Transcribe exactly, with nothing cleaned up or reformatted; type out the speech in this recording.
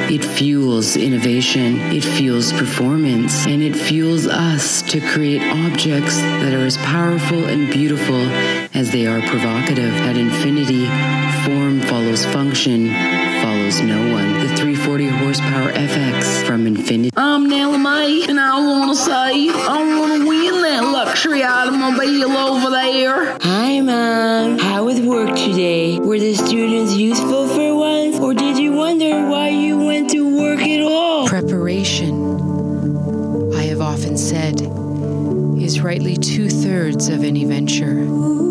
It fuels innovation, it fuels performance, and it fuels us to create objects that are as powerful and beautiful as they are provocative. At Infinity, form follows function, follows no one. The three forty horsepower F X from Infinity. I'm Nellie Mae, and I want to say I want to win that luxury automobile over there. Hi, Mom. How was work today? Were the students useful for once, or did you wonder why you went to work at all? Preparation, I have often said, is rightly two-thirds of any venture.